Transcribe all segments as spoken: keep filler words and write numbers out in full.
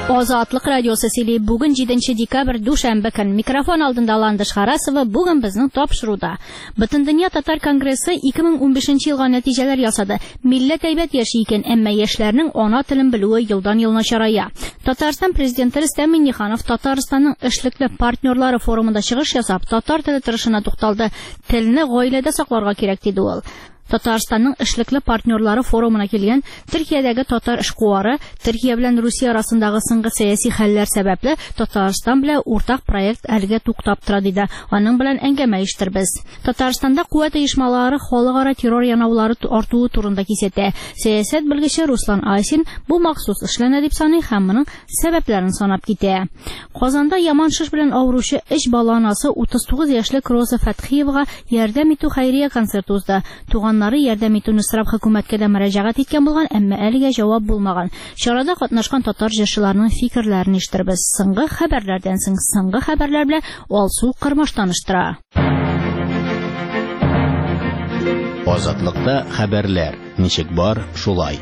Азатлык радиосы сөйли. Бүген җиденче декабрь дүшәмбе көн. Микрофон алдында Ландыш Харасова. Бүген безнең тапшыруда. Бөтен дөнья татар конгрессы ике мең унбишенче елга нәтиҗәләр ясады. Милләт әйбәт яши икән, әмма яшьләрнең ана телен белүе елдан елга чарая. Татарстан президенты Рөстәм Миңнеханов Татарстанның эшлекле партнерлары форумында чыгыш ясап, татар теле торышына тукталды. Телне гаиләдә сакларга кирәк диде ул. Татарстанның эшлекле партнерлары форумына килгән Төркиядәге татар эшкуары, Төркия белән Русия арасындагы соңгы сәяси хәлләр сәбәпле Татарстан белән уртак проект әлегә туктап тора диде. Аның белән әңгәмә иштербез. Татарстанда куәт оешмалары халыкара террор янаулары артуы турында кисәтә. Сәясәт белгече Руслан Асин бу махсус эшләнә дип саный һәм моның сәбәпләрен санап китә. Казанда яман шиш белән авыручы өч бала анасы утыз тугыз яшьлек Роза Фәтхиевага ярдәм итү хәйрия концерты узды. Туганнары ярдәм итүне сорап хөкүмәткә дә мөрәҗәгать иткән булган, әмма әлегә җавап булмаган. Чарада катнашкан татар җырчыларының фикерләрен ишетербез. Соңгы хәбәрләрдән соң соңгы хәбәрләр белән Алсу Кырмаш таныштыра. Азатлыкта хәбәрләр. Ничек бар, шулай.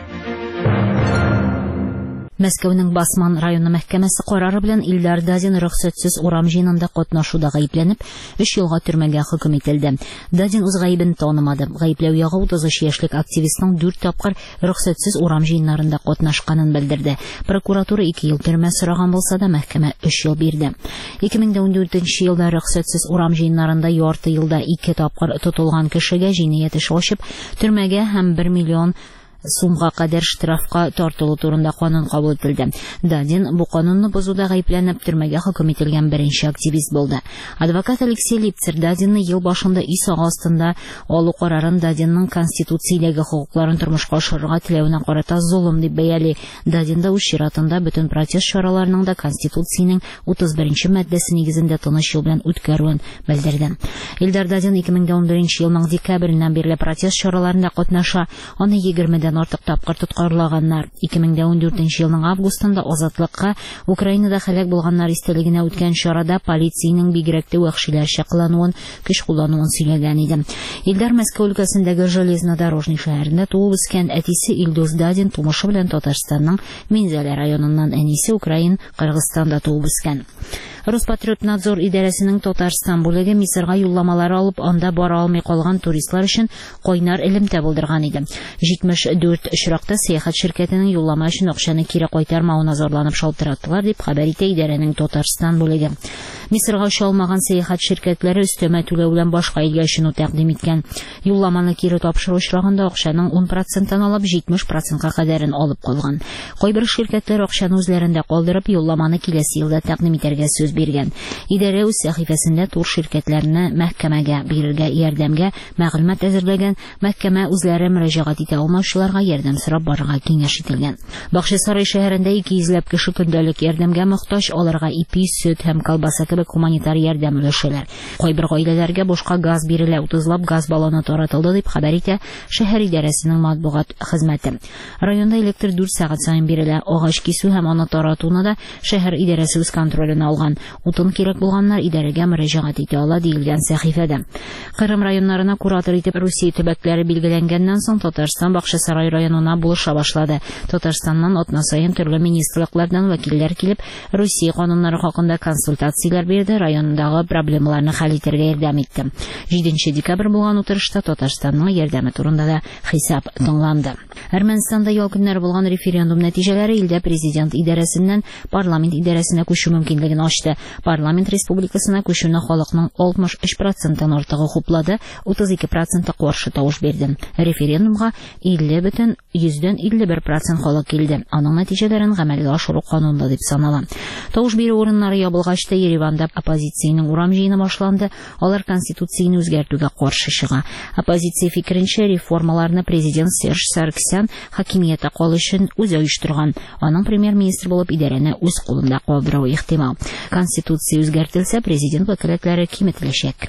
Мәскәүнең Басман районы мәхкәмәсе карары белән Илдар Дадин рөхсәтсез урам җыенында катнашуда гаепләнеп, өч елга төрмәгә хөкем ителде. Дадин үз гаебен танымады. Гаепләү ягы утыз өч яшьлек активистның дүрт тапкыр рөхсәтсез урам җыеннарында катнашканын белдерде. Прокуратура ике ел төрмә сораган булса да, мәхкәмә өч ел бирде. ике мең ундүртенче елда рөхсәтсез урам җыеннарында ярты елда ике тапкыр тотылган кешегә җинаять эше ачып, төрмәгә һәм бер миллион сумга кадәр штрафка тартылу турында канун кабул ителде. Дадин бу канунны бозуда гаепләнеп төрмәгә хөкем ителгән беренче активист булды. Адвокат Алексей Липцер Дадинны ел башында үй сагы астында алу карарын Дадинның конституциядәге хокукларын тормышка ашырырга теләвенә карата зулым дип бәяли. Дадинда үз чиратында бөтен протест чараларының да конституциянең утыз беренче маддәсе нигезендә тыныч юл белән үткәрүен белдерде. Илдар Дадин ике мең унберенче елның декабреннән бирле протест чараларында катнаша, аны егермедән артык тапкыр тоткарлаганнар. ике мең ундүртенче елның августында Азатлыкка Украинада һәлак булганнар истәлегенә үткән чарада полициянең бигрәк тә вәхшиләрчә кылануын, көч куллануын сөйләгән иде. Илдар Мәскәү өлкәсендәге Железнодорожный шәһәрендә туып үскән, әтисе Илдус Дадин тумышы белән Татарстанның Минзәлә районыннан, әнисе Украин, Кыргызстанда туып үскән. Роспотребнадзор идарәсенең Татарстан бүлеге Мисырга юлламалар алып, анда бара алмый калган туристлар өчен кайнар элемтә булдырган иде. җитмеш дүрт очракта сәяхәт ширкәтенең юллама өчен акчаны кире кайтармавына зарланып шалтыраттылар дип хәбәр итә идарәнең Татарстан бүлеге. Мисырга оча алмаган сәяхәт ширкәтләре өстәмә түләү белән башка илгә өчен тәкъдим иткән. Юлламаны кире тапшыру очрагында акчаның ун проценттан алып җитмеш процентка кадәрен алып калган. Кайбер ширкәтләр акчаны үзләрендә калдырып, юлламаны киләсе елда тәкъдим итәргә сүз биргән. Идарә үз сәхифәсендә тур ширкәтләрне мәхкәмәгә бирергә ярдәмгә мәгълүмат әзерләгән. Мәхкәмә үзләре мөрәҗәгать итә алмаучыларга ярдәм сорап барырга киңәш ителгән. Бакчасарай шәһәрендә ике йөзләп кеше көндәлек ярдәмгә мохтаҗ, аларга ипи, сөт һәм колбаса кебек гуманитар ярдәм өләшәләр. Кайбер гаиләләргә бушка газ бирелә, утызлап газ баллоны таратылды дип хәбәр итә шәһәр идарәсенең матбугат хезмәте. Районда электр дүрт сәгать саен бирелә. Агач кисү һәм аны таратуны да шәһәр идарәсе үз контролена алган. Утын кирәк булганнар идарәгә мөрәҗәгать итә ала диелгән сәхифәдә. Кырым районнарына куратор итеп Русия төбәкләре билгеләнгәннән соң Татарстан Бакчасарай районына булыша башлады. Татарстаннан атна саен төрле министрлыклардан вәкилләр килеп, Русия кануннары хакында консультацияләр бирде, райондагы проблемаларны хәл итәргә ярдәм итте. җиденче декабрь булган утырышта Татарстанның ярдәме турында да хисап тыңланды. Әрмәнстанда ял көннәре булган референдум нәтиҗәләре илдә президент идарәсеннән парламент идарәсенә күчү мөмкинлеген ачты. Парламент республикасына күчүне халыкның алтмыш өч проценттан артыгы хуплады, утыз ике проценты каршы тавыш бирде. Референдумга илле бөтен йөздән илле бер процент халык килде. Аның нәтиҗәләрен гамәлгә ашыру канунлы дип санала. Тавыш бирү урыннары ябылгач та Ереванда оппозициянең урам җыены башланды. Алар конституцияне үзгәртүгә каршы чыга. Оппозиция фикеренчә, реформаларны президент Серж Саркисян хакимияттә калу өчен үзе оештырган. Аның премьер-министр булып идарәне үз кулында калдыруы ихтимал. Конституция үзгәртелсә, президент вәкаләтләре киметеләчәк.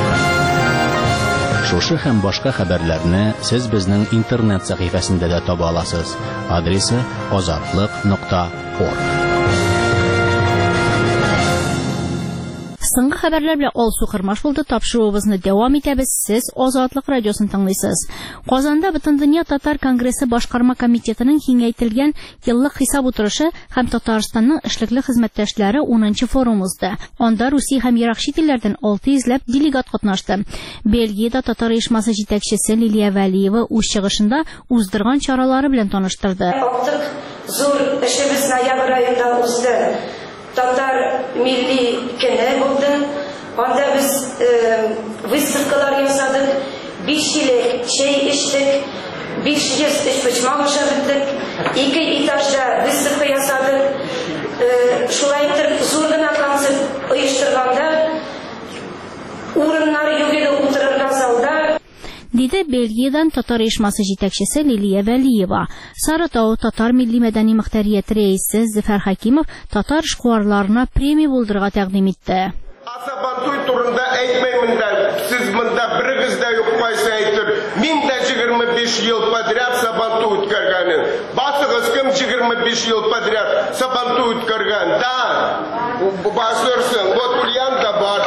Шушы һәм башка хәбәрләрне сез безнең интернет сәхифәсендә дә таба аласыз. Адресы азатлык нокта орг. Соңгы хәбәрләр белән Алсу Кырмаш булды. Тапшыруыбызны дәвам итәбез. Сез Азатлык радиосын тыңлыйсыз. Казанда Бөтендөнья татар конгрессы башкарма комитетының киңәйтелгән еллык хисап утырышы һәм Татарстанның эшлекле хезмәттәшләре унынчы форум узды. Анда Русия һәм ерак чит илләрдән алты йөзләп делегат катнашты. Бельгиядә татар оешмасы җитәкчесе Лилия Вәлиева үз чыгышында уздырган чаралары белән таныштырды. Зур эшебез ноябрь аенда узды. Татар милли көне булды. Анда без выставкалар ясадык, биш чилек чәй эчтек, биш йөз эчпочмак ашадык, ике этажда выставка ясадык. Шулай итеп зур гына концерт оештырганда урыннар юк иде утырырга залда. Диде Бельгиядан татар оешмасы җитәкчесе Лилия Вәлиева. Сарытау татар милли мәдәни мөхтәрияте рәисе Зөфәр Хәкимов татар эшкуарларына премия булдырырга тәкъдим итте. Сабантуй турында әйтмәймен дә, сез монда берегез дә юк кайсы әйтер. Мин дә егерме биш ел подряд Сабантуй үткәргәнем. Басыгыз кем егерме биш ел подряд Сабантуй үткәргән? Да. Басырсың. Вот Ульян да бар.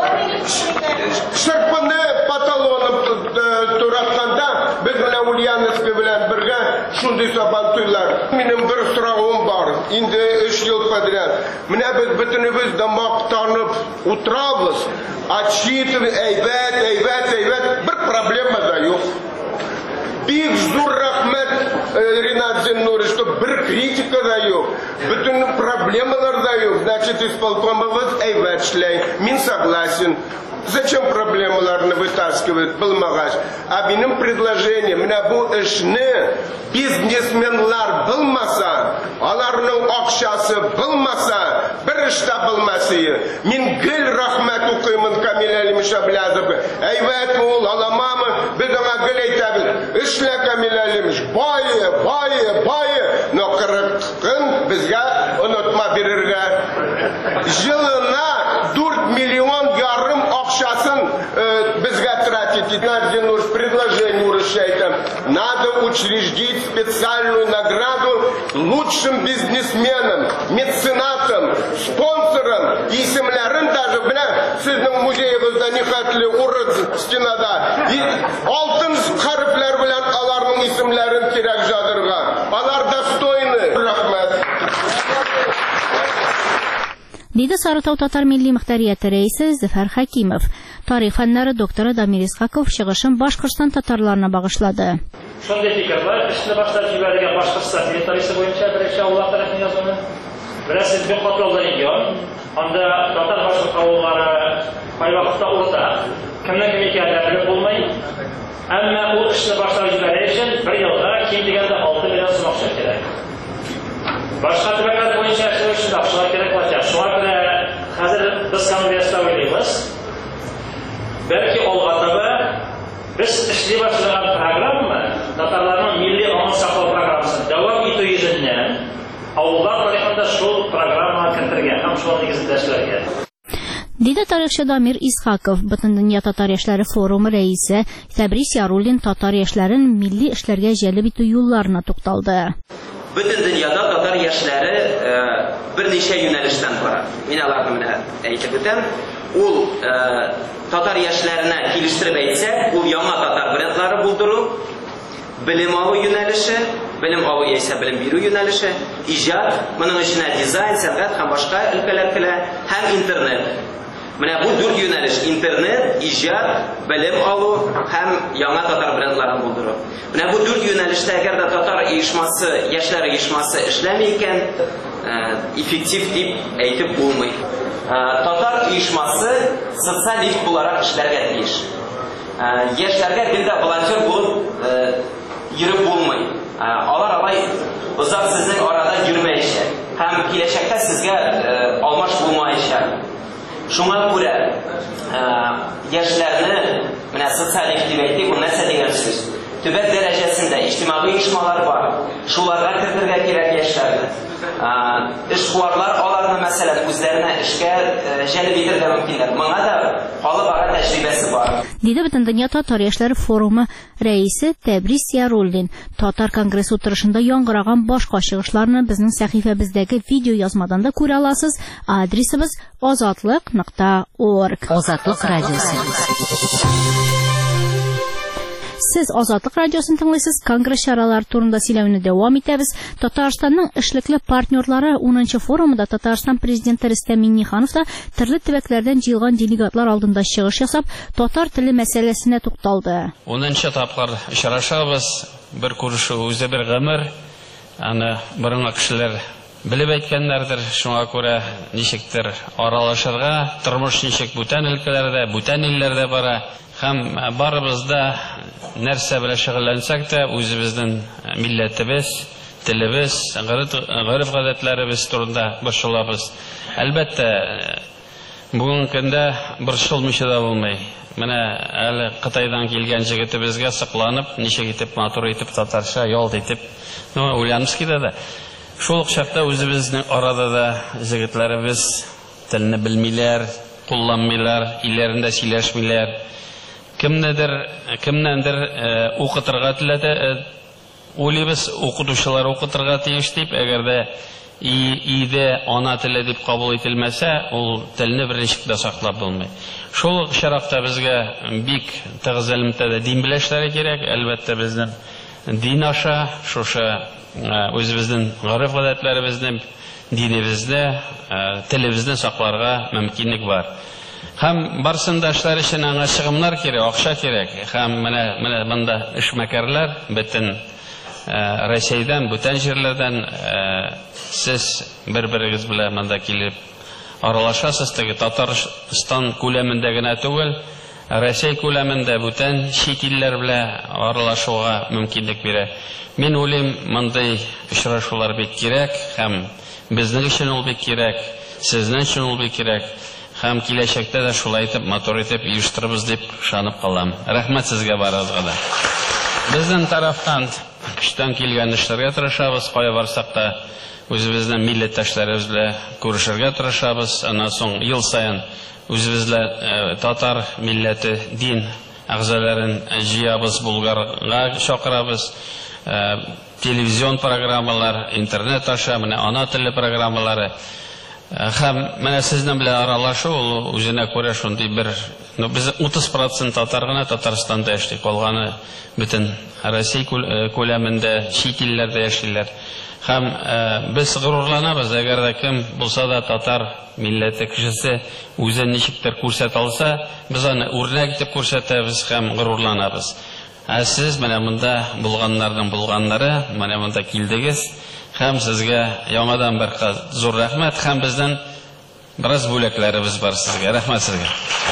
Шырпыны паталоным туратканда без белән Ульяновский белән бергә шундый Сабантуйлар. Минем бер сорагым бар. Инде өч ел подряд. Менә без бөтенебез дә мактанып утрабыз, отчитываем, әйбәт, әйбәт, әйбәт, бер проблема да юк. Бик зур рәхмәт Ринат Зиннурович, что бер критика да юк, bütün проблемалар да юк. Значит, исполкомыбыз әйбәт эшләй. Мин согласен. Зачем проблемаларны вытаскивать, булмагач? А минем предложение, менә бу эшне бизнесменлар булмаса, аларның акчасы булмаса, бер эштә булмасы. Мин гел рәхмәт укыймын Камил Әлимович Аблязовка. Әйбәтме ул, аламамы? Без аңа гел әйтәбез. Эшлә Камил Әлимович, бае, бае, бае, но кырык көн безгә онытма бирергә. Жылына дүрт миллион ярым акчасын безгә тратить. Надзинуш предложение урышайтам. Надо учредить специальную награду лучшим бизнесменам, меценатам, спонсорам, исемләрен даже белән сезнең музеегызда нихәтле урын стенада. И алтын хәрефләр белән аларның исемләрен кирәк язырга. Алар достойны. Рәхмәт. Диде Сарытау татар милли мөхтәрияте рәисе Зөфәр Хәкимов. Тарих фәннәре докторы Дамир Исхаков чыгышын Башкортстан татарларына багышлады. Шундый фикерләр, эшне башлап җибәргән Башкортстан территориясе буенча беренче Аллаһ тарафыннан язылган. Берәсе бик катлаулы регион, анда татар башка авыллары кайвакытта урта, кемнең кем икәнлеген булмый. Әмма ул эшне башлап җибәрер өчен бер елга ким дигәндә алты миллион сум акча кирәк. Башка төбәкләр буенча эшләү өчен акчалар кирәк булачак. Шуңа күрә хәзер без конгресста уйлыйбыз. Бәлки алга таба без эшли башлаган программа, татарларның милли аңын саклау программасын дәвам итү йөзеннән авыллар тарихында шул программа кертергән һәм шул нигезендә эшләргә. Диде тарихчы Дамир Исхаков. Бөтендөнья татар яшьләре форумы рәисе Тәбрис Яруллин татар яшьләрен милли эшләргә җәлеп итү юлларына тукталды. Бөтен дөньяда татар яшьләре берничә юнәлештән бара. Мин аларны менә әйтеп үтәм. Ул татар яшьләренә килештереп әйтсәк, ул яңа татар брендлары булдыру, белем алу юнәлеше, белем алу яисә белем бирү юнәлеше, иҗат, моның эченә дизайн, сәнгать һәм башка өлкәләр керә, һәм интернет. Менә бу дүрт юнәлеш: интернет, иҗат, белем алу һәм яңа татар брендларын булдыру. Менә бу дүрт юнәлештә әгәр дә татар оешмасы, яшьләр оешмасы эшләми икән, эффектив дип әйтеп булмый. Татар оешмасы социаль лифт буларак эшләргә тиеш. Яшьләргә гел дә волонтер булып йөреп булмый. Алар алай озак сезнең арада йөрмәячәк һәм киләчәктә сезгә алмаш булмаячак. Шуңа күрә яшьләрне менә социаль лифт дип әйтик, бу нәрсә дигән сүз? төбәк дәрәҗәсендә иҗтимагый оешмалар бар. Шуларга кертергә кирәк яшьләрне. Эшкуарлар аларны мәсәлән үзләренә эшкә җәлеп итәргә мөмкинләр. Моңа да халык ара тәҗрибәсе бар. Диде Бөтендөнья татар яшьләре форумы рәисе Тәбрис Яруллин. Татар конгресс утырышында яңгыраган башка чыгышларны безнең сәхифәбездәге видео язмадан да күрә аласыз. Адресыбыз азатлык нокта орг. Азатлык радиосы. Сез Азатлык радиосын тыңлыйсыз. Конгресс чаралары турында сөйләүне дәвам итәбез. Татарстанның эшлекле партнерлары унынчы форумында Татарстан президенты Рөстәм Миңнеханов та төрле төбәкләрдән җыелган делегатлар алдында чыгыш ясап, татар теле мәсьәләсенә тукталды. унынчы тапкыр очрашабыз. Бер күрешү үзе бер гомер. Аны борынгы кешеләр белеп әйткәннәрдер. Шуңа күрә ничектер аралашырга, тормыш ничек бүтән өлкәләрдә, бүтән илләрдә бара. Һәм барыбызда нәрсә белән шөгыльләнсәк тә үзебезнең милләтебез, телебез, гореф-гадәтләребез турында борчылабыз. Әлбәттә, бүгенге көндә борчылмыйча да булмый. Менә әле Кытайдан килгән җегетебезгә сокланып, ничек итеп матур итеп татарча ялт итеп, ну, уйланмыз килә дә. Шул ук чакта үзебезнең арада да җегетләребез телне белмиләр, кулланмыйлар, илләрендә сөйләшмиләр. Кемнедер, кемнәндер укытырга теләтә, уйлыйбыз, укытучылар укытырга тиеш дип, әгәр дә өйдә ана теле дип кабул ителмәсә, ул телне берничек дә саклап булмый. Шул чаракта безгә бик тыгыз элемтәдә дин беләшләре кирәк. Әлбәттә безнең дин аша, шушы үзебезнең гореф-гадәтләребезне, динебезне, телебезне сакларга мөмкинлек бар. Һәм барсында эшләр өчен аңа чыгымнар кирәк, акча кирәк. Һәм менә менә монда эшмәкәрләр бөтен Россиядән, бүтән җирләрдән сез бер-берегез белән монда килеп аралашасыз. Теге Татарстан күләмендә генә түгел, Россия күләмендә бүтән чит илләр белән аралашуга мөмкинлек бирә. Мин уйлыйм, мондай очрашулар бик кирәк, һәм безнең өчен ул бик кирәк, сезнең өчен ул бик кирәк. Һәм киләчәктә дә шулай итеп, матур итеп оештырабыз дип ышанып калам. Рәхмәт сезгә барыгызга да. Безнең тарафтан эштән килгән эшләргә тырышабыз, кая барсак та үзебезнең милләттәшләребез белән күрешергә тырышабыз. Аннан соң ел саен үзебезлә татар милләте дин әгъзаларын җыябыз, Булгарга чакырабыз. Телевизион программалар, интернет аша, менә ана теле программалары. Һәм менә сезнең белән аралашу ул үзенә күрә шундый бер, ну без утыз процент татар гына Татарстанда яши, калганы бөтен Россия күләмендә, чит илләрдә яшиләр. Һәм без горурланабыз, әгәр дә кем булса да татар милләте кешесе үзен ничектер күрсәтә алса, без аны үрнәк итеп күрсәтәбез һәм горурланабыз. Ә сез менә монда булганнарның булганнары, менә монда килдегез. Һәм сезгә яңадан бер зур рәхмәт, һәм безнең бераз бүләкләребез бар сезгә. Рәхмәт сезгә.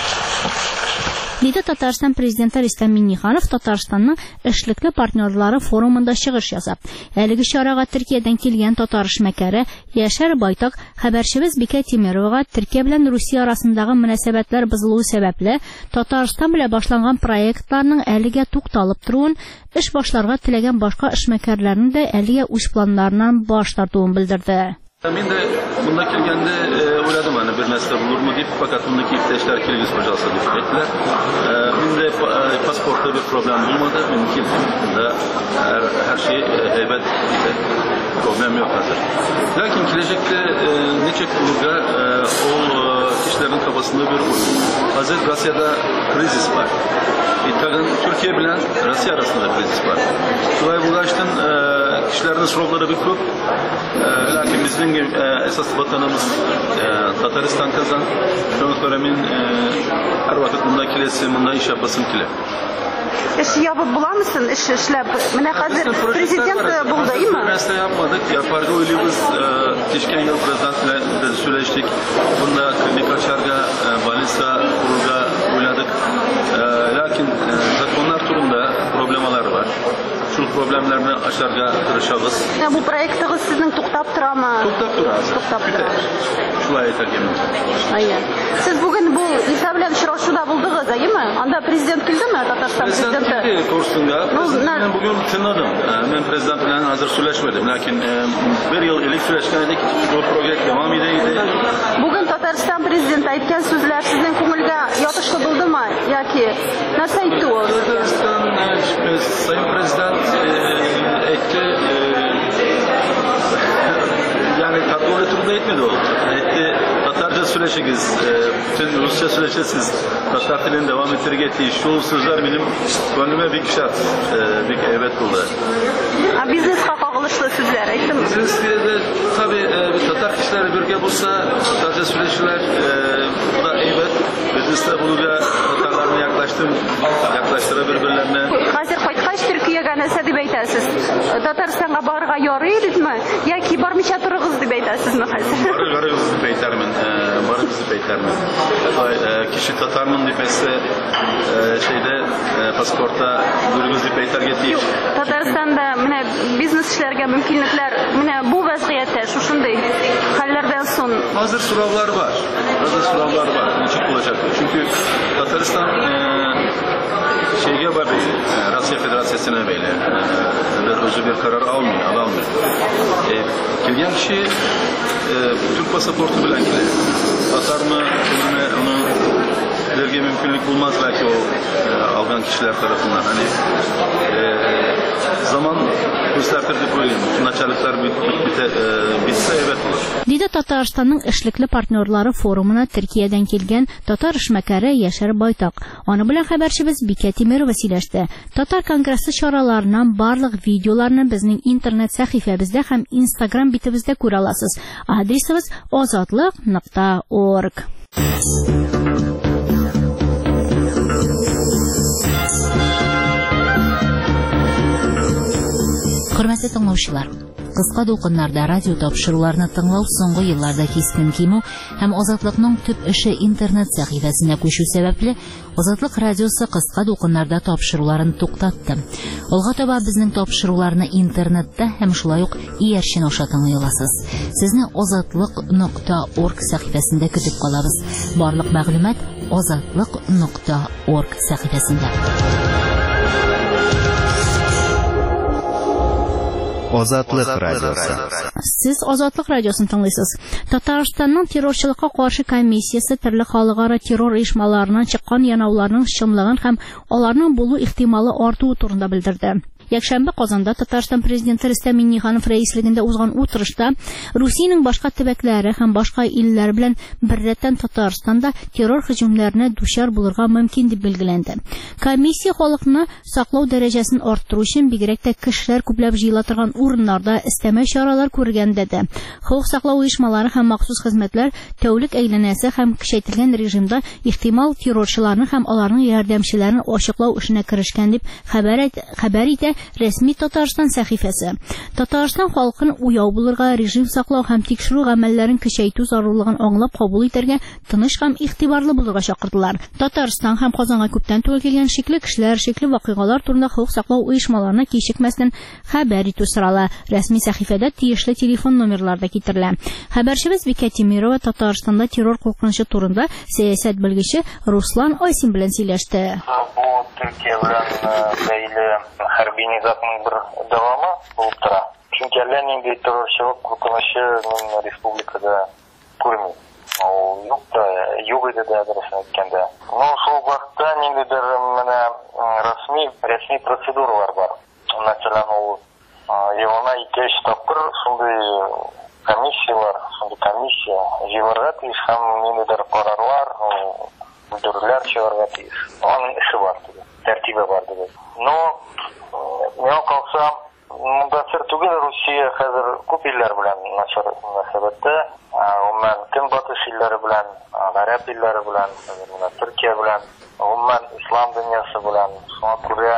Диде Татарстан президенты Рөстәм Миңнеханов Татарстанның эшлекле партнерлары форумында чыгыш ясап. Әлеге чарага Төркиядән килгән татар эшмәкәре Яшәр Байтак хәбәрчебез Бикә Тимерова Төркия белән Русия арасындагы мөнәсәбәтләр бозылуы сәбәпле Татарстан белән башланган проектларның әлегә тукталып торуын, эш башларга теләгән башка эшмәкәрләрнең дә әлегә үз планнарыннан баш тартуын белдерде. Men de bunda kelgende e, oyladım hani bir nesne bulur mu deyip, fakat bundaki ihtiyaclar Kirgiz hocası deyip ettiler. E, Bunda e, pasportta bir problem bulmadı. Benim kildim. Bunda her, her şey e, heybet gibi. Problem yok hazır. Lakin gelecekte e, neçek bulurga e, o e, kişilerin kafasında bir oyun. Hazır Rusya'da krizis var. E, tagın Türkiye bilen Rusya arasında krizis var. Şuraya bulaştın e, kişilerin sorunları bir köp. E, lakin bizim e, esas vatanımız e, Tataristan kazan. Şunu söylemin e, her vakit bunda kilesi, bunda iş yapasın kile. İş yapıp bular mısın? İş işlep. Mene hazır prezident buldu değil mi? Üniversite yapmadık. Yaparga oyluyoruz. Geçken yıl prezidentle söyleştik. Bunda birkaç arga balisa kurulga oyladık. Lakin zakonlar turunda problemalar var. Şu шул проблемларны ашарга тырышабыз. Бу проектыгыз сезнең туктап торамы? Туктап тора. Туктап тора. Шулай әйтергә мөмкин. Ая. Сез бүген бу Иса белән очрашуда булдыгыз, әйеме? Анда президент килдеме? Татарстан президенты. Президент Корсунга. Мен бүген тыңладым. Мен президент белән хәзер сөйләшмәдем, ләкин бер ел элек сөйләшкән идек. Бу проект дәвам итә. Бүген Татарстан президенты әйткән сүзләр сезнең күңелгә ятышлы булдымы? Яки нәрсә әйтте ул? Татарстан Sayın Prezident etti, yani kabul ettirme etmedi o. Etti, Tatarca süreçiniz, bütün Rusça süreçe siz Tatar dilini devam ettirgettiği şu sözler benim gönlüme bir kişat, bir evet buldu. Biznes kakağılışlı sözler, ettim mi? Biznes de tabii Tatar kişileri bölge bulsa, Tatarca süreçler, bu da evet. Biznesde bulunca Tatarlarına yaklaştım, yaklaştıra birbirlerine. Hazır kaytkayç Türkiye'ye nese dip әйтәсез? Татарстанга барырга ярый идеме? Яки бармыйча торыгыз дип әйтәсезме хәзер? Барыгыз дип әйтәрмен, барыгыз дип әйтәрмен. Кеше татармын дип әйтсә, şeyde pasportta барыгыз дип әйтәргә тиеш. Татарстанда менә бизнес эшләргә мөмкинлекләр менә бу вазгыятьтә шушындый хәлләрдән соң hazır sorular var. Hazır sorular var. Nичек булачак? Çünkü Tataristan şeyge var, Rusya Federasyası'na böyle bir özü bir karar almıyor, alamıyor. E, gelgen kişi e, Türk pasaportu bilen gelir. Tatar mı, kendine onu verge mümkünlük bulmaz belki o e, algan kişiler tarafından. Hani e, zaman gösterdi böyle. Bütün açarlıklar bit, bit, e, bitse evet olur. Диде Татарстанның эшлекле партнерлары форумына Төркиядән килгән татар эшмәкәре Яшәр Байтак. Аны белән хәбәрчебез Бикә Тимерова сөйләште. Татар конгрессы чараларынан барлык видеоларны безнең интернет сәхифәбездә һәм Instagram битебездә күрә аласыз. Адресыбыз азатлык нокта орг. Хөрмәтле тыңлаучылар, кыска дулкыннарда радио тапшыруларны тыңлау соңгы елларда кискен кимү һәм Азатлыкның төп эше интернет сәхифәсенә күчү сәбәпле Азатлык радиосы кыска дулкыннарда тапшыруларын туктатты. Алга таба безнең тапшыруларны интернетта һәм шулай ук иярчен аша тыңлый аласыз. Сезне азатлык нокта орг сәхифәсендә көтеп калабыз. Барлык мәгълүмат азатлык нокта орг сәхифәсендә. Азатлык радиосы. Сез Азатлык радиосын тыңлыйсыз. Татарстанның террорчылыкка каршы комиссиясе төрле халыкара террор оешмаларыннан чыккан янауларның чынлыгын һәм аларның булу ихтималы артуы турында белдерде. Якшәмбе Казанда Татарстан президенты Рөстәм Миңнеханов рәислегендә узган утырышта Русиянең башка төбәкләре һәм башка илләр белән беррәттән Татарстанда террор һөҗүмнәренә дучар булырга мөмкин дип белгеләнде. Комиссия халыкны саклау дәрәҗәсен арттыру өчен бигрәк тә кешеләр күпләп җыела торган урыннарда истәмә чаралар күргәндә дә хокук саклау оешмалары һәм махсус хезмәтләр тәүлек әйләнәсе һәм көчәйтелгән режимда ихтимал террорчыларны һәм аларның ярдәмчеләрен ачыклау эшенә керешкән дип хәбәр хәбәр итә Рәсми Татарстан сәхифәсе. Татарстан халкын уяу булырга, режим саклау һәм тикшерү гамәлләрен көчәйтү зарурлыгын аңлап кабул итәргә, тыныч һәм игътибарлы булырга чакырдылар. Татарстан һәм Казанга күптән түгел килгән шикле кешеләр, шикле вакыйгалар турында хокук саклау оешмаларына кичекмәстән хәбәр итү сорала. Рәсми сәхифәдә тиешле телефон номерлары да китерелә. Хәбәрчебез Бикә Тимерова Татарстанда террор куркынычы турында сәясәт белгече Руслан Айсин белән сөйләште. Türkiye bilen beyli harbi nizamın bir devamı olup tura. Çünkü әллә нинди terrorчылык куркынычы мен республикада күрмим. Ул юк та, юк иде дә дөресен әйткәндә. Ну, шул вакытта ниндидер менә рәсми, рәсми процедуралар бар. Мәсәлән, ул елына ике-өч тапкыр шундый комиссиялар, шундый комиссия җибәргә тиеш һәм ниндидер карарлар, бүлдерүләр чыгарга тиеш. Аның эше бар диде. Тәртибе бар диде. Но миңа калса, монда сер түгел Русия хәзер күп илләр белән начар мөнәсәбәттә, гомумән көнбатыш илләре белән, гарәп илләре белән, Төркия белән, гомумән ислам дөньясы белән, шуңа күрә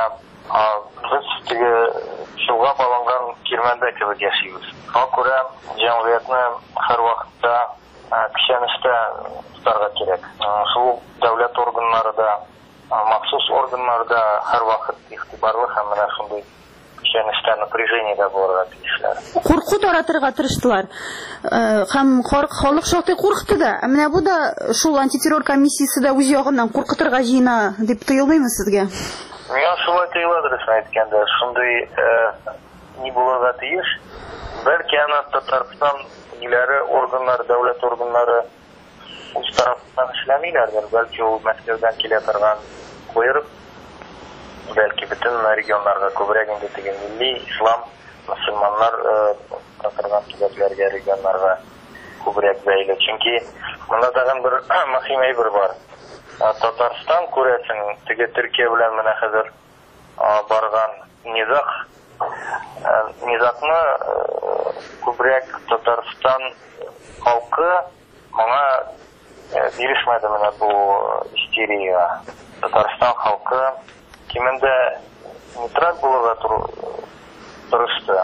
без теге шуга баланган кирмәндә кебек яшибез. Шуңа күрә җәмгыятьне һәр вакытта кишәнештә тотарга кирәк. Шул дәүләт органнары да, махсус органнары да һәр вакыт игътибарлы һәм менә шундый işenişten напряжение да булырга тиешләр. Курку таратырга тырыштылар. Һәм халык шактый курыкты да. Менә бу да шул антитеррор комиссиясе дә үз ягыннан куркытырга җыена дип тоелмыймы сезгә? Миңа шулай тоелады, рәсмән әйткәндә. Шундый ни булырга тиеш. Бәлки аны Татарстан илләре органнары, дәүләт органнары үз тарафыннан эшләмиләрдер. Бәлки ул Мәскәүдән килә торган буйрык, бәлки бөтен регионнарга күбрәк инде теге милли ислам мөселманнар торган төбәкләргә, регионнарга күбрәк бәйле. Чөнки монда тагын бер мөһим әйбер бар. Татарстан күрәсең, теге Төркия белән менә хәзер барган низах, низахны күбрәк Татарстан халкы моңа бирешмәде менә бу истерия. Татарстан халкы кимендә нейтраль булырга тырышты.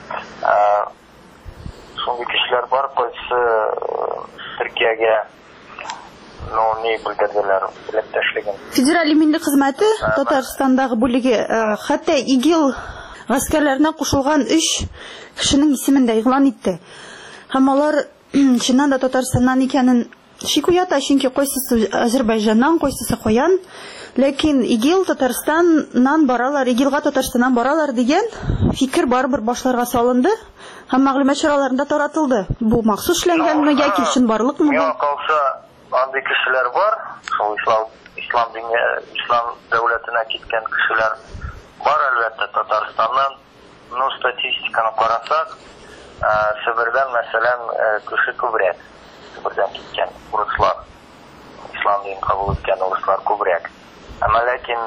Шундый кешеләр бар, кайсы Төркиягә ну не белдерделәр теләктәшлеген. Федераль иминлек хезмәте Татарстандагы бүлеге хәтта ИГИЛ гаскәрләренә кушылган өч кешенең исемен дә игълан итте. Һәм алар чыннан да Татарстаннан икәнен шик уята, чөнки кайсысы Азәрбайҗаннан, кайсысы каян. Ләкин ИГИЛ Татарстаннан баралар, ИГИЛга Татарстаннан баралар дигән фикер барыбер башларга салынды һәм мәгълүмат чараларында таратылды. Бу махсус эшләнгәнме яки чынбарлыкмы? Юк, калса андый кешеләр бар, шул ислам ислам дине, ислам дәүләтенә киткән кешеләр бар әлбәттә Татарстаннан. Ну статистиканы карасак, Себердән мәсәлән кеше күбрәк, Себердән киткән урыслар, ислам динен кабул иткән урыслар күбрәк. Әмма ләкин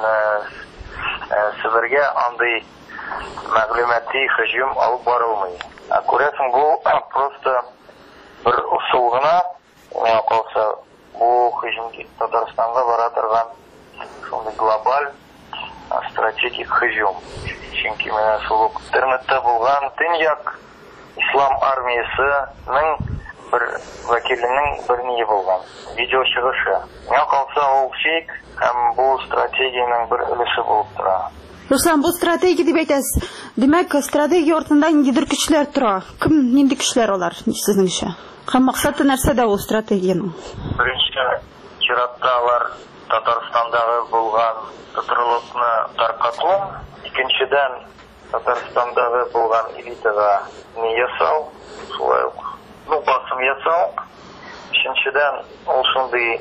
Себергә андый мәгълүмати һөҗүм алып барылмый. Күрәсең, бу просто бер усул гына, калса бу һөҗүм Татарстанга бара торган шундый глобаль стратегик һөҗүм. Чөнки менә шул интернетта булган Төньяк ислам армиясының бер вәкиленең бер ние булган видео чыгышы. Миңа калса ул фейк һәм бу стратегиянең бер өлеше булып тора. Руслан, бу стратегия дип әйтәсез. Димәк, стратегия артында ниндидер көчләр тора. Кем, нинди көчләр алар сезнеңчә? Һәм максаты нәрсәдә ул стратегияның? Беренче чиратта алар Татарстандагы булган тотрылыкны таркату, икенчедән Татарстандагы булган элитага не ясау, шулай ук ну басым ясау, өченчедән ул шундый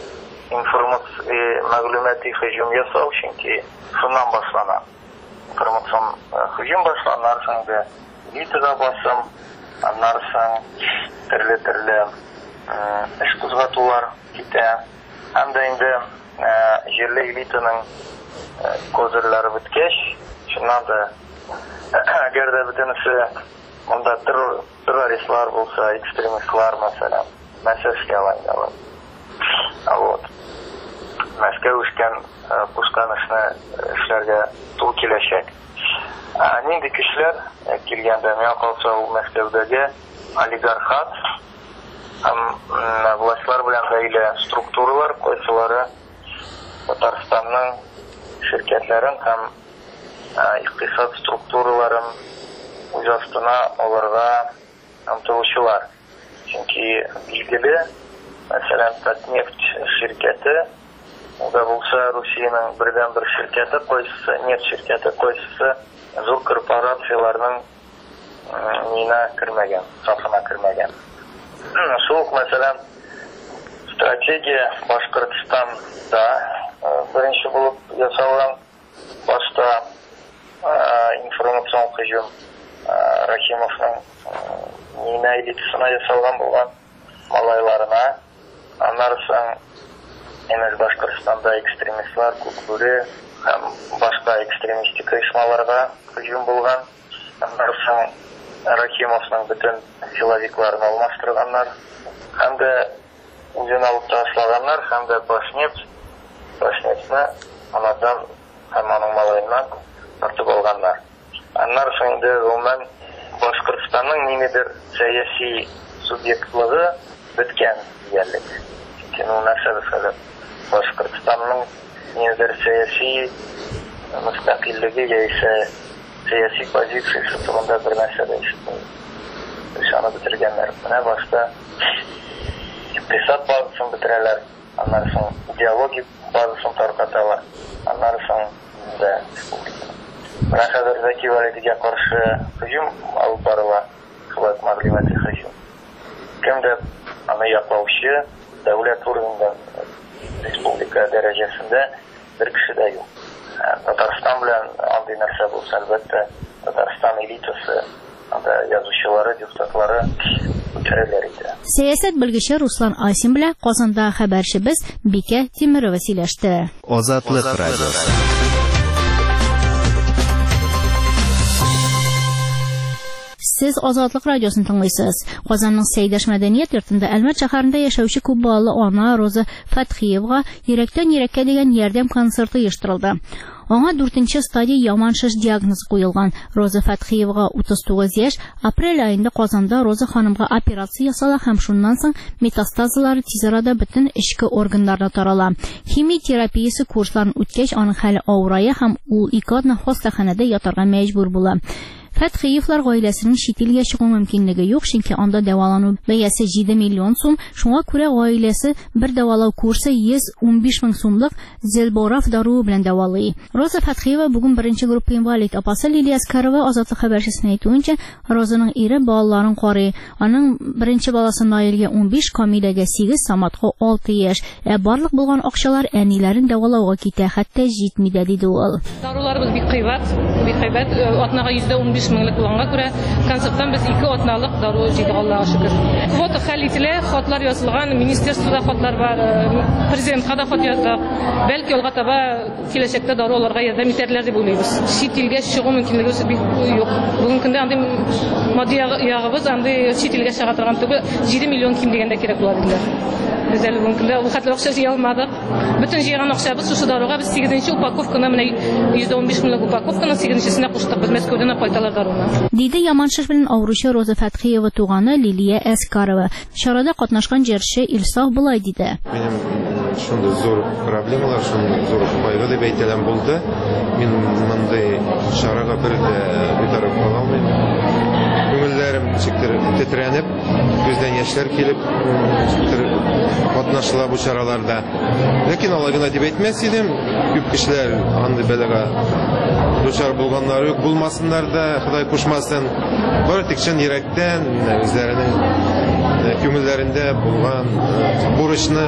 информация мәгълүмати һөҗүм ясау, чөнки шуннан башлана. Информацион һөҗүм башланар соң элитага басым, аннан соң төрле-төрле эш кузгатулар китә. Һәм дә инде җирле элитаның козырлары беткәч, шуннан да әгәр дә бөтенесе монда террористлар булса, экстремистлар мәсәлән, мәсәскә алайлар. Вот. Мәскәү эшкән кушкан эшне эшләргә туры киләчәк. Нинди кешеләр килгәндә, миңа калса ул Мәскәүдәге олигархат һәм властьлар белән бәйле структуралар, кайсылары Татарстанның ширкәтләрен һәм икътисад структураларын үз астына алырга омтылучылар. Чөнки билгеле, мәсәлән, Татнефть ширкәте, ул да булса Русиянең бердән-бер ширкәте, кайсысы нефть ширкәте, кайсысы зур корпорацияларның нина кермәгән, сафына кермәгән. Шул ук, мәсәлән, стратегия Башкортстанда беренче булып ясалган башта информацион һөҗүм Рахимовның нина элитасына ясалган булган малайларына, аннан соң Энес Башкортстанда экстремистлар күп-бүре һәм башка экстремистик оешмаларга һөҗүм булган. Аннан соң Рахимовның бөтен силовикларын алмаштырганнар, һәм дә үзен алып ташлаганнар, һәм дә Башнефть, Башнефтьне анадан һәм аның малайыннан тартып алганнар. Аннан соң инде гомумән Башкортстанның ниндидер сәяси субъектлыгы беткән диярлек. Чөнки ул нәрсә Башкортстанның ниндидер сәяси мөстәкыйльлеге яисә siyasi pozitsiyasi turunda bir narsa değiştirdi. Şanı bitirgenler. Buna başta iktisat bazısını bitireler. Ondan sonra ideoloji bazısını tarkatalar. Ondan sonra da buna kadar Zeki Valid'e karşı hücum alıp varılar. Kıvat maglimeti hücum. Kim de onu yaklavuşı devlet uğrunda Respublika derecesinde bir kişi de yok. Tatarstan bilen aldığı narsa bulsa elbette Tatarstan elitası, yazıcıları, депутатлары үтереләр. Сәясәт белгече Руслан Асин белән Казанда хәбәрчебез Бикә Тимерова сөйләште. Азатлык радиосы. Сез Азатлык радиосын тыңлыйсыз. Казанның Сәйдәш мәдәният йортында Әлмәт шәһәрендә яшәүче күп балалы ана Роза Фәтхиевга йөрәктән йөрәккә дигән ярдәм концерты оештырылды. Аңа дүртенче стадия яман шеш диагнозы куелган. Роза Фәтхиевга утыз тугыз яшь, апрель айында Казанда Роза ханымга операция ясала һәм шуннан соң метастазлары тиз арада бөтен эчке органнарына тарала. Химия терапиясе курсларын үткәч, аның хәле авырая һәм ул ике атна хастаханәдә ятарга мәҗбүр була. Фәтхиевлар гаиләсенең чит илгә чыгу мөмкинлеге юк, чөнки анда дәвалану бәясе җиде миллион сум. Шуңа күрә гаиләсе бер дәвалау курсы йөз ун биш мең сумлык Зелборав даруы белән дәвалый. Роза Фәтхиева бүген беренче группа инвалид. Апасы Лилия Аскарова Азатлык хәбәрчесенә әйтүенчә, Розаның ире балаларын карый. Аның беренче баласы Наилгә ун биш, Камиләгә сигез, Саматка алты яшь. Ә барлык булган акчалар әниләрен дәвалауга китә, хәтта җитми дә диде ул. Даруларыбыз бик кыйбат, бик кыйбат. Атнага йөз ун биш меңлек булганга күрә, концерттан без ике атналык дару җыйдык, Аллага шөкер. Квота хәл ителә, хатлар язылган, министерствода хатлар бар, президентка да хат яздык. Бәлки алга таба киләчәктә даруларга ярдәм итәрләр дип уйлыйбыз. Чит илгә чыгу мөмкинлеге бик юк. Бүген көндә андый матди ягыбыз, андый чит илгә чыга торган түгел, җиде миллион ким дигәндә кирәк була диделәр. Без әле бүген көндә ул хәтле акча җыя алмадык. Бөтен җыйган акчабыз шушы даруга без сигезенче упаковканы менә йөз ун биш меңлек упаковканы сигезенчесенә куштык. Без Мәскәүдән апайталар даруны. Диде яманшыш белән авыручы Роза Фәтхиева туганы Лилия Аскарова. Чарада катнашкан җырчы Илсаф булай диде. Минем шундый зур проблемалар, шундый зур кайгы дип әйтәләм булды. Мин мондый чарага бер дә битараф кала алмыйм. Күңелләрем ничектер тетрәнеп, күздән яшьләр килеп, катнашыла бу чараларда. Ләкин алай гына дип әйтмәс идем. Күп кешеләр андый бәләгә дучар булганнар юк, булмасыннар да, Ходай кушмасын. Бары тик чын йөрәктән үзләренең күңелләрендә булган бурычны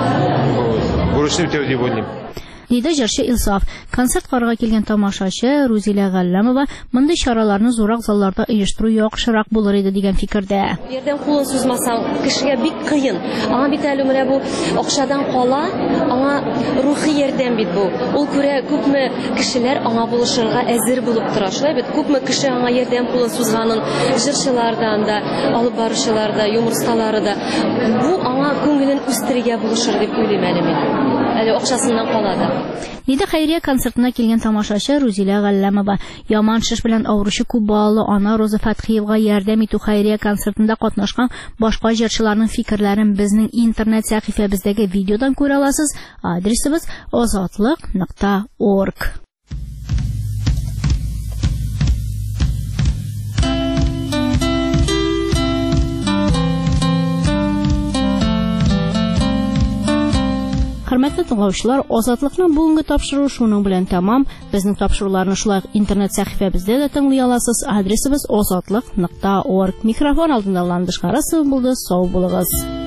бурычны үтәү дип уйлыйм. Диде җырчы Илсаф. Концерт карарга килгән тамашачы Рузилә Галләмова мондый чараларны зурак залларда оештыру яхшырак булыр иде дигән фикердә. Ярдәм кулын сузмасаң, кешегә бик кыен. Аңа бит әле менә бу акчадан кала, аңа рухи ярдәм бит бу. Ул күрә күпме кешеләр аңа булышырга әзер булып тора. Шулай бит күпме кеше аңа ярдәм кулын сузганын җырчылардан да, алып баручылар да, юмырсталары да. Бу аңа күңелен үстерергә булышыр дип уйлыйм әле мин. Әле акчасыннан калады. Диде хәйрия концертына килгән тамашачы Рузилә Галләмова. Яман шеш белән авыручы күп балалы ана Роза Фәтхиевга ярдәм итү хәйрия концертында катнашкан башка җырчыларның фикерләрен безнең интернет сәхифәбездәге видеодан күрә аласыз. Адресыбыз азатлык нокта орг. Хөрмәтле тыңлаучылар, Азатлыкның бүгенге тапшыруы шуның белән тәмам. Безнең тапшыруларны шулай интернет сәхифәбездә дә тыңлый аласыз. Адресыбыз азатлык нокта орг. Микрофон алдында Ландыш Карасов булды. Сау булыгыз.